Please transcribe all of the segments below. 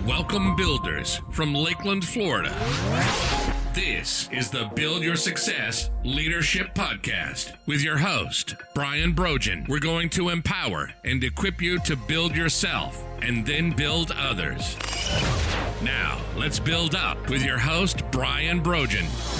Welcome builders from Lakeland, Florida. This is the Build Your Success Leadership Podcast with your host, Brian Brogan. We're going to empower and equip you to build yourself and then build others. Now, let's build up with your host, Brian Brogan.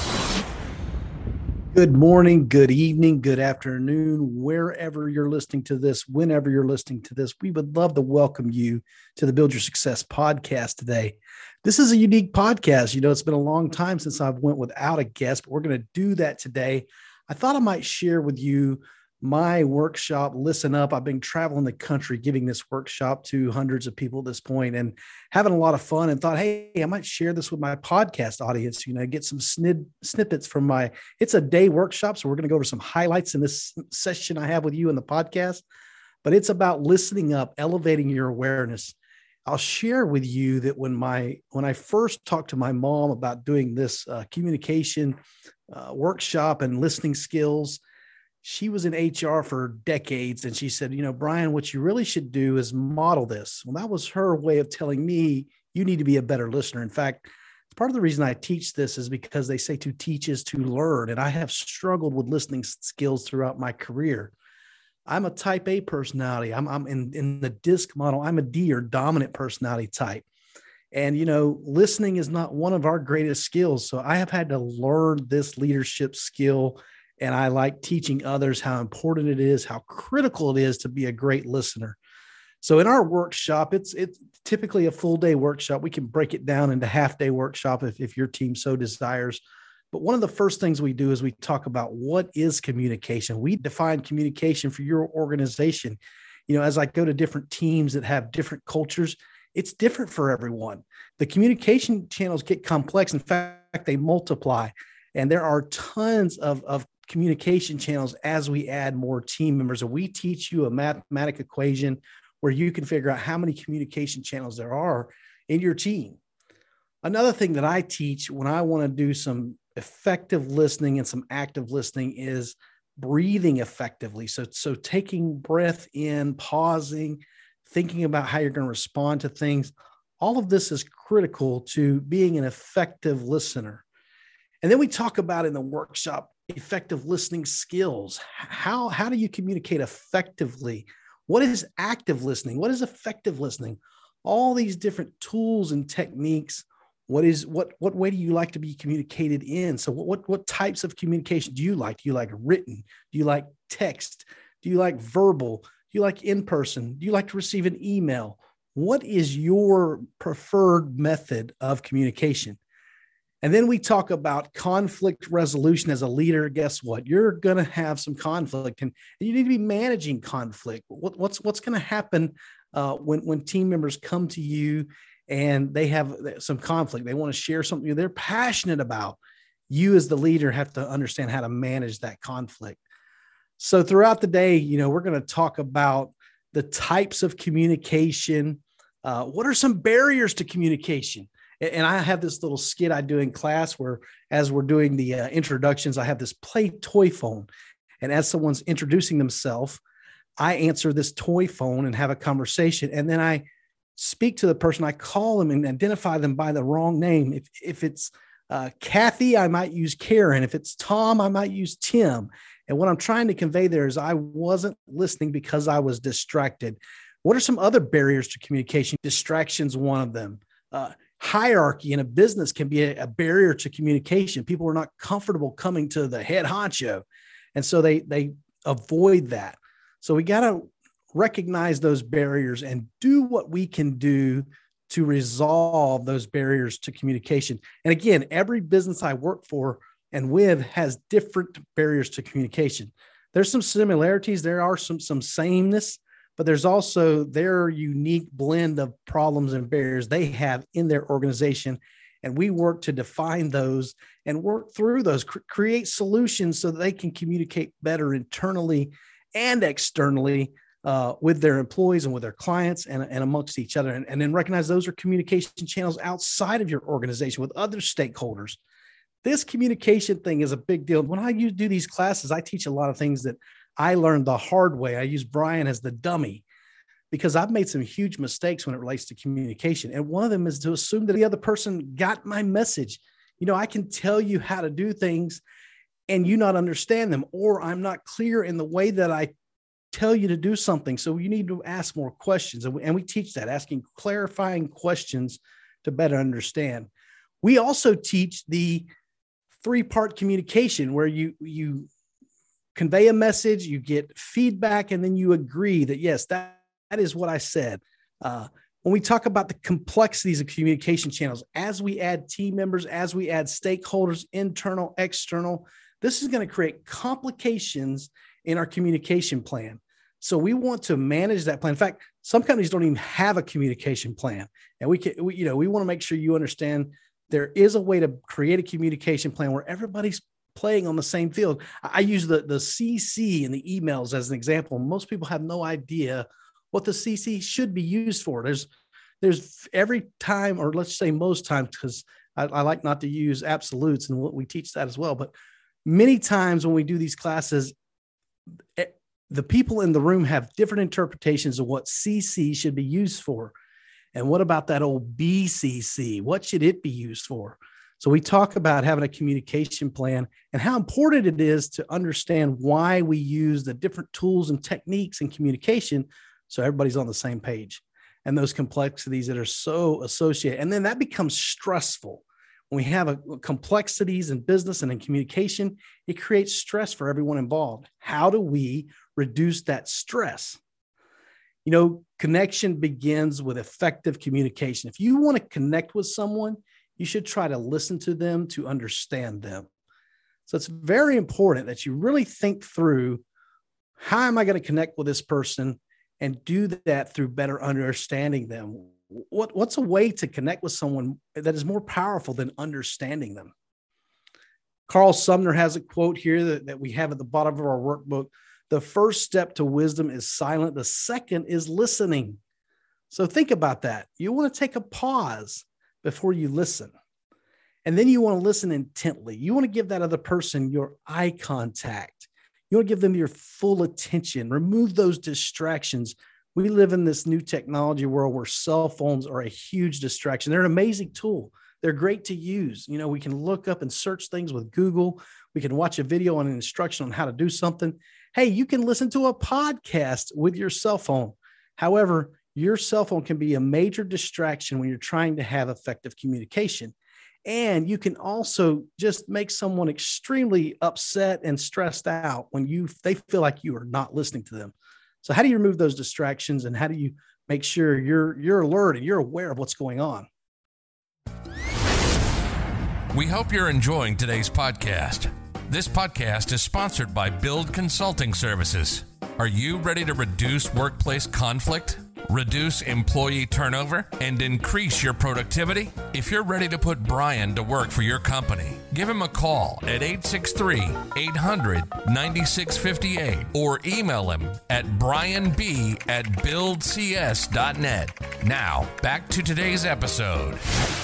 Good morning, good evening, good afternoon, wherever you're listening to this, whenever you're listening to this. We would love to welcome you to the Build Your Success podcast today. This is a unique podcast. You know, it's been a long time since I've went without a guest, but we're going to do that today. I thought I might share with you my workshop, Listen Up. I've been traveling the country giving this workshop to hundreds of people at this point and having a lot of fun, and thought, hey, I might share this with my podcast audience, get some snippets from it's a day workshop. So we're going to go over some highlights in this session I have with you in the podcast, but it's about listening up, elevating your awareness. I'll share with you that when I first talked to my mom about doing this communication workshop and listening skills, she was in HR for decades. And she said, Brian, what you really should do is model this. Well, that was her way of telling me, you need to be a better listener. In fact, part of the reason I teach this is because they say to teach is to learn. And I have struggled with listening skills throughout my career. I'm a type A personality. I'm in the DISC model. I'm a D, or dominant personality type. And, listening is not one of our greatest skills. So I have had to learn this leadership skill. And I like teaching others how important it is, how critical it is to be a great listener. So in our workshop, it's typically a full day workshop. We can break it down into half-day workshop if your team so desires. But one of the first things we do is we talk about what is communication. We define communication for your organization. As I go to different teams that have different cultures, it's different for everyone. The communication channels get complex. In fact, they multiply. And there are tons of communication channels as we add more team members. And we teach you a mathematical equation where you can figure out how many communication channels there are in your team. Another thing that I teach when I want to do some effective listening and some active listening is breathing effectively. So taking breath in, pausing, thinking about how you're going to respond to things. All of this is critical to being an effective listener. And then we talk about in the workshop, effective listening skills. How do you communicate effectively? What is active listening? What is effective listening? All these different tools and techniques. What way do you like to be communicated in? So what types of communication do you like? Do you like written? Do you like text? Do you like verbal? Do you like in person? Do you like to receive an email? What is your preferred method of communication? And then we talk about conflict resolution as a leader. Guess what? You're going to have some conflict, and you need to be managing conflict. What's going to happen when team members come to you and they have some conflict? They want to share something they're passionate about. You as the leader have to understand how to manage that conflict. So throughout the day, we're going to talk about the types of communication. What are some barriers to communication? And I have this little skit I do in class where, as we're doing the introductions, I have this play toy phone. And as someone's introducing themselves, I answer this toy phone and have a conversation. And then I speak to the person. I call them and identify them by the wrong name. If it's Kathy, I might use Karen. If it's Tom, I might use Tim. And what I'm trying to convey there is I wasn't listening because I was distracted. What are some other barriers to communication? Distraction's one of them. Hierarchy in a business can be a barrier to communication. People are not comfortable coming to the head honcho. And so they avoid that. So we got to recognize those barriers and do what we can do to resolve those barriers to communication. And again, every business I work for and with has different barriers to communication. There's some similarities. There are some sameness, but there's also their unique blend of problems and barriers they have in their organization. And we work to define those and work through those, create solutions so that they can communicate better internally and externally with their employees and with their clients and amongst each other. And then recognize those are communication channels outside of your organization with other stakeholders. This communication thing is a big deal. When I do these classes, I teach a lot of things that I learned the hard way. I use Brian as the dummy because I've made some huge mistakes when it relates to communication. And one of them is to assume that the other person got my message. I can tell you how to do things and you not understand them, or I'm not clear in the way that I tell you to do something. So you need to ask more questions. And we teach that, asking clarifying questions to better understand. We also teach the 3-part communication where you convey a message, you get feedback, and then you agree that, yes, that is what I said. When we talk about the complexities of communication channels, as we add team members, as we add stakeholders, internal, external, this is going to create complications in our communication plan. So we want to manage that plan. In fact, some companies don't even have a communication plan. And we want to make sure you understand there is a way to create a communication plan where everybody's playing on the same field. I use the CC in the emails as an example. Most people have no idea what the CC should be used for. There's every time, or let's say most times, because I like not to use absolutes, and we teach that as well. But many times when we do these classes, the people in the room have different interpretations of what CC should be used for. And what about that old BCC? What should it be used for? So we talk about having a communication plan and how important it is to understand why we use the different tools and techniques in communication so everybody's on the same page, and those complexities that are so associated. And then that becomes stressful. When we have complexities in business and in communication, it creates stress for everyone involved. How do we reduce that stress? Connection begins with effective communication. If you want to connect with someone, you should try to listen to them to understand them. So it's very important that you really think through, how am I going to connect with this person, and do that through better understanding them. What's a way to connect with someone that is more powerful than understanding them? Carl Sumner has a quote here that we have at the bottom of our workbook. The first step to wisdom is silent. The second is listening. So think about that. You want to take a pause before you listen. And then you want to listen intently. You want to give that other person your eye contact. You want to give them your full attention. Remove those distractions. We live in this new technology world where cell phones are a huge distraction. They're an amazing tool. They're great to use. We can look up and search things with Google. We can watch a video on an instruction on how to do something. Hey, you can listen to a podcast with your cell phone. However, your cell phone can be a major distraction when you're trying to have effective communication. And you can also just make someone extremely upset and stressed out when they feel like you are not listening to them. So how do you remove those distractions, and how do you make sure you're alert and you're aware of what's going on? We hope you're enjoying today's podcast. This podcast is sponsored by Build Consulting Services. Are you ready to reduce workplace conflict, reduce employee turnover, and increase your productivity? If you're ready to put Brian to work for your company, give him a call at 863-800-9658 or email him at brianb@buildcs.net. Now, back to today's episode.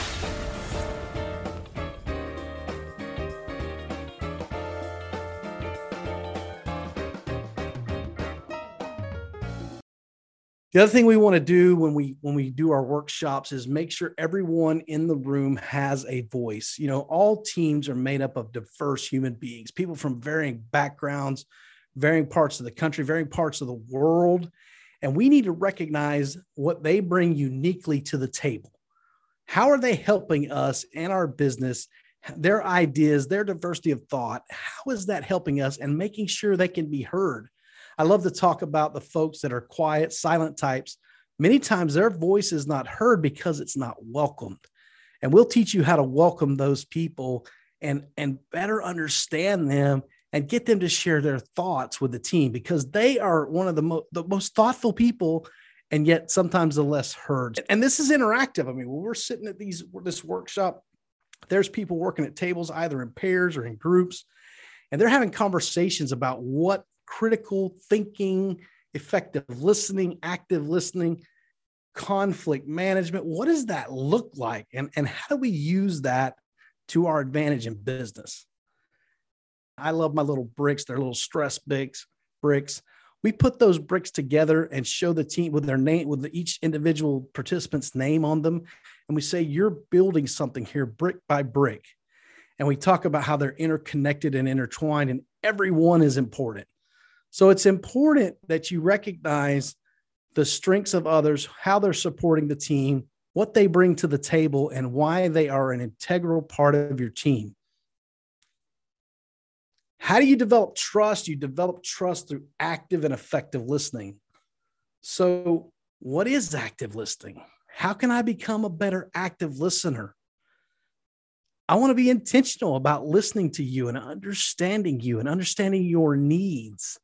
The other thing we want to do when we do our workshops is make sure everyone in the room has a voice. All teams are made up of diverse human beings, people from varying backgrounds, varying parts of the country, varying parts of the world. And we need to recognize what they bring uniquely to the table. How are they helping us and our business, their ideas, their diversity of thought? How is that helping us and making sure they can be heard? I love to talk about the folks that are quiet, silent types. Many times their voice is not heard because it's not welcomed. And we'll teach you how to welcome those people and better understand them and get them to share their thoughts with the team, because they are one of the most thoughtful people, and yet sometimes the less heard. And this is interactive. When we're sitting at this workshop, there's people working at tables, either in pairs or in groups, and they're having conversations about what critical thinking, effective listening, active listening, conflict management, what does that look like? And how do we use that to our advantage in business? I love my little bricks. They're little stress bricks. We put those bricks together and show the team with their name, with each individual participant's name on them. And we say, you're building something here brick by brick. And we talk about how they're interconnected and intertwined, and everyone is important. So it's important that you recognize the strengths of others, how they're supporting the team, what they bring to the table, and why they are an integral part of your team. How do you develop trust? You develop trust through active and effective listening. So what is active listening? How can I become a better active listener? I want to be intentional about listening to you and understanding your needs.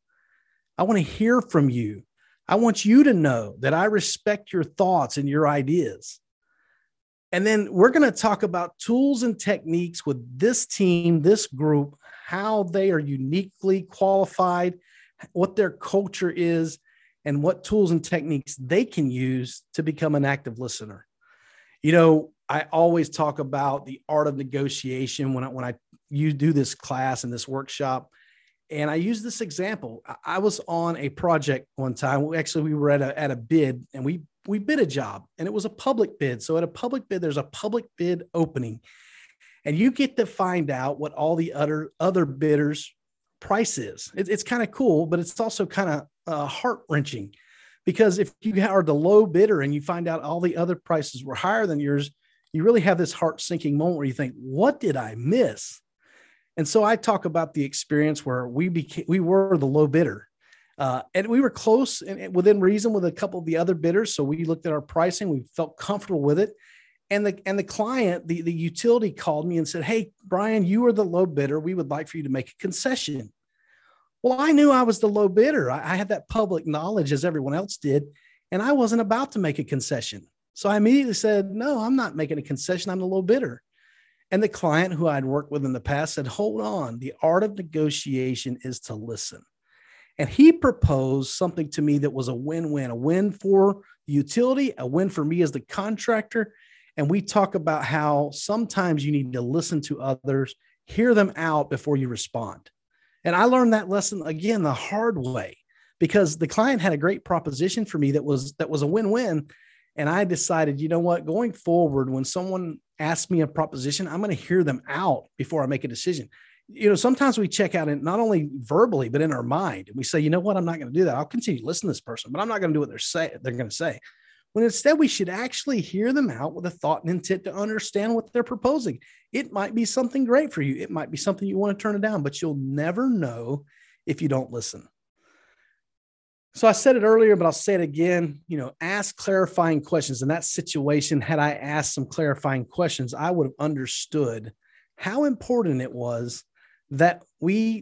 I want to hear from you. I want you to know that I respect your thoughts and your ideas. And then we're going to talk about tools and techniques with this team, this group, how they are uniquely qualified, what their culture is, and what tools and techniques they can use to become an active listener. You know, I always talk about the art of negotiation when you do this class and this workshop. And I use this example. I was on a project one time. We were at a bid, and we bid a job, and it was a public bid. So at a public bid, there's a public bid opening, and you get to find out what all the other bidders' price is. It's kind of cool, but it's also kind of heart-wrenching, because if you are the low bidder and you find out all the other prices were higher than yours, you really have this heart-sinking moment where you think, what did I miss? And so I talk about the experience where we were the low bidder. And we were close and within reason with a couple of the other bidders. So we looked at our pricing. We felt comfortable with it. And the client, the utility called me and said, hey, Brian, you are the low bidder. We would like for you to make a concession. Well, I knew I was the low bidder. I had that public knowledge as everyone else did, and I wasn't about to make a concession. So I immediately said, no, I'm not making a concession. I'm the low bidder. And the client who I'd worked with in the past said, hold on, the art of negotiation is to listen. And he proposed something to me that was a win-win, a win for the utility, a win for me as the contractor. And we talk about how sometimes you need to listen to others, hear them out before you respond. And I learned that lesson again the hard way, because the client had a great proposition for me that was a win-win. And I decided, you know what, going forward, when someone asks me a proposition, I'm going to hear them out before I make a decision. You know, sometimes we check out it not only verbally, but in our mind. And we say, you know what, I'm not going to do that. I'll continue to listen to this person, but I'm not going to do what they're going to say. When instead we should actually hear them out with a thought and intent to understand what they're proposing. It might be something great for you. It might be something you want to turn it down, but you'll never know if you don't listen. So I said it earlier, but I'll say it again, you know, ask clarifying questions. In that situation, had I asked some clarifying questions, I would have understood how important it was that we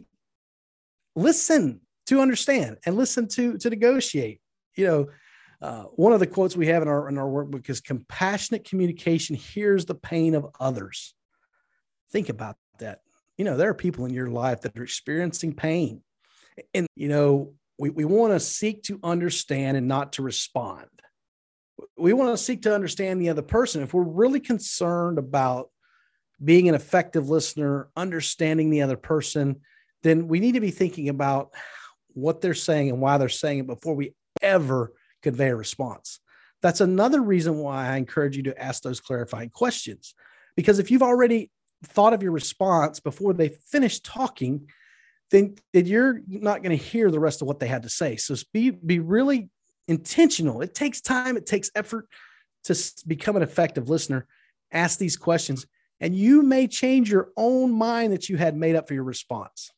listen to understand and listen to negotiate. You know, one of the quotes we have in our workbook is compassionate communication hears the pain of others. Think about that. You know, there are people in your life that are experiencing pain, and, you know, we want to seek to understand and not to respond. We want to seek to understand the other person. If we're really concerned about being an effective listener, understanding the other person, then we need to be thinking about what they're saying and why they're saying it before we ever convey a response. That's another reason why I encourage you to ask those clarifying questions. Because if you've already thought of your response before they finish talking, then you're not going to hear the rest of what they had to say. So be really intentional. It takes time. It takes effort to become an effective listener. Ask these questions, and you may change your own mind that you had made up for your response.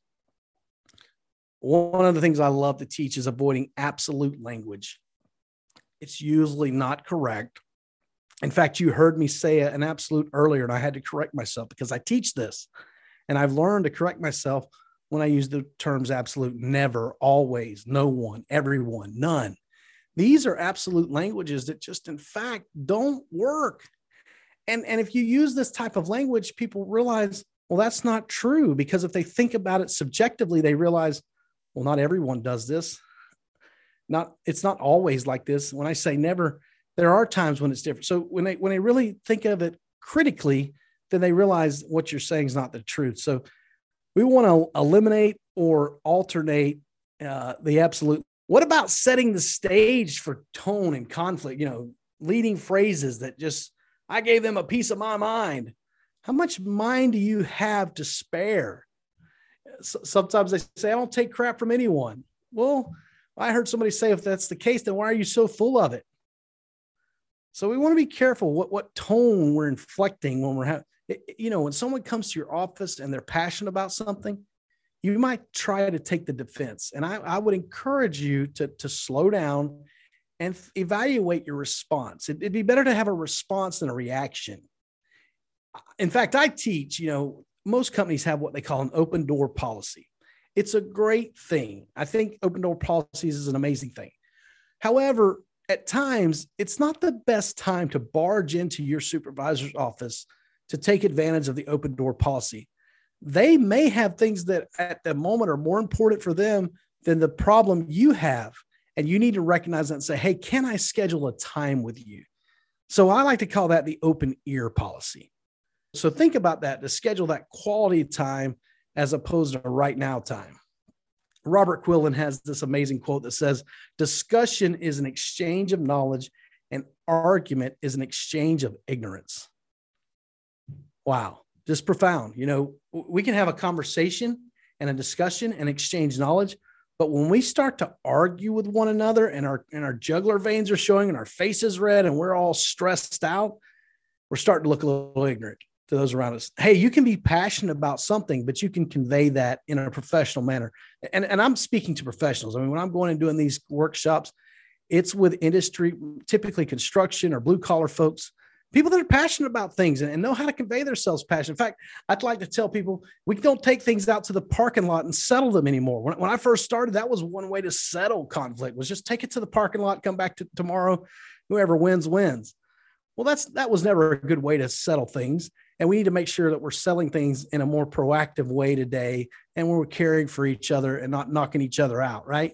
One of the things I love to teach is avoiding absolute language. It's usually not correct. In fact, you heard me say an absolute earlier, and I had to correct myself because I teach this, and I've learned to correct myself when I use the terms absolute, never, always, no one, everyone, none. These are absolute languages that just, in fact, don't work. And if you use this type of language, people realize, well, that's not true, because if they think about it subjectively, they realize, well, not everyone does this. It's not always like this. When I say never, there are times when it's different. So when they really think of it critically, then they realize what you're saying is not the truth. So we want to eliminate or alternate the absolute What about setting the stage for tone and conflict? Leading phrases that just, I gave them a piece of my mind. How much mind do you have to spare? Sometimes they say, I don't take crap from anyone. Well, I heard somebody say, if that's the case, then why are you so full of it? So we want to be careful what tone we're inflecting when we're having, when someone comes to your office and they're passionate about something, you might try to take the defense. And I would encourage you to slow down and evaluate your response. It'd be better to have a response than a reaction. In fact, I teach, most companies have what they call an open door policy. It's a great thing. I think open door policies is an amazing thing. However, at times, it's not the best time to barge into your supervisor's office to take advantage of the open door policy. They may have things that at the moment are more important for them than the problem you have. And you need to recognize that and say, hey, can I schedule a time with you? So I like to call that the open ear policy. So think about that, to schedule that quality time as opposed to right now time. Robert Quillen has this amazing quote that says, discussion is an exchange of knowledge and argument is an exchange of ignorance. Wow, just profound. We can have a conversation and a discussion and exchange knowledge, but when we start to argue with one another and our jugular veins are showing and our face is red and we're all stressed out, we're starting to look a little ignorant to those around us. Hey, you can be passionate about something, but you can convey that in a professional manner. And I'm speaking to professionals. I mean, when I'm going and doing these workshops, it's with industry, typically construction or blue collar folks, people that are passionate about things and know how to convey themselves passion. In fact, I'd like to tell people we don't take things out to the parking lot and settle them anymore. When I first started, that was one way to settle conflict, was just take it to the parking lot, come back to tomorrow, whoever wins, wins. Well, that was never a good way to settle things. And we need to make sure that we're selling things in a more proactive way today, and we're caring for each other and not knocking each other out, right?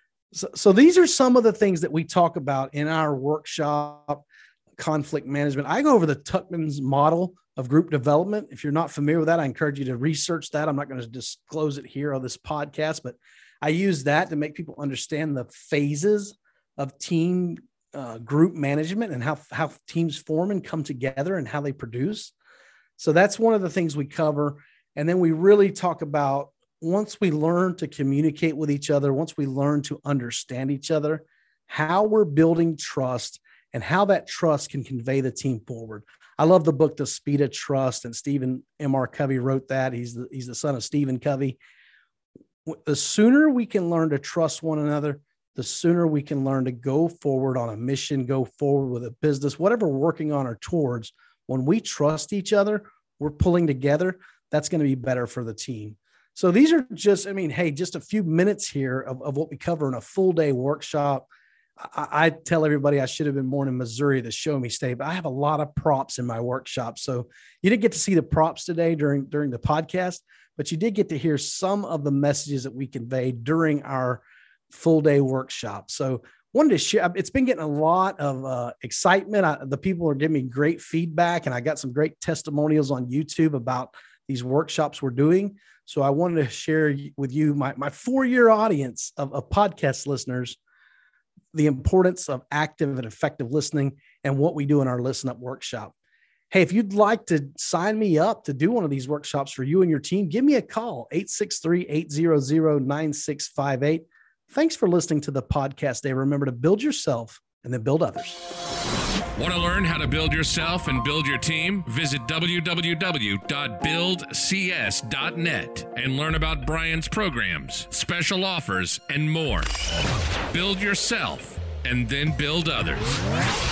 So these are some of the things that we talk about in our workshop, conflict management. I go over the Tuckman's model of group development. If you're not familiar with that, I encourage you to research that. I'm not going to disclose it here on this podcast, but I use that to make people understand the phases of team group management and how teams form and come together and how they produce. So that's one of the things we cover. And then we really talk about, once we learn to communicate with each other, once we learn to understand each other, how we're building trust and how that trust can convey the team forward. I love the book, The Speed of Trust, and Stephen M.R. Covey wrote that. He's the son of Stephen Covey. The sooner we can learn to trust one another, the sooner we can learn to go forward on a mission, go forward with a business, whatever we're working on or towards. When we trust each other, we're pulling together, that's going to be better for the team. So these are just a few minutes here of what we cover in a full day workshop. I tell everybody I should have been born in Missouri to show me state, but I have a lot of props in my workshop. So you didn't get to see the props today during the podcast, but you did get to hear some of the messages that we conveyed during our full day workshop. So wanted to share. It's been getting a lot of excitement. The people are giving me great feedback, and I got some great testimonials on YouTube about these workshops we're doing. So I wanted to share with you, my 4-year audience of podcast listeners, the importance of active and effective listening and what we do in our Listen Up workshop. Hey, if you'd like to sign me up to do one of these workshops for you and your team, give me a call, 863-800-9658. Thanks for listening to the podcast today. Remember to build yourself and then build others. Want to learn how to build yourself and build your team? Visit www.buildcs.net and learn about Brian's programs, special offers, and more. Build yourself and then build others.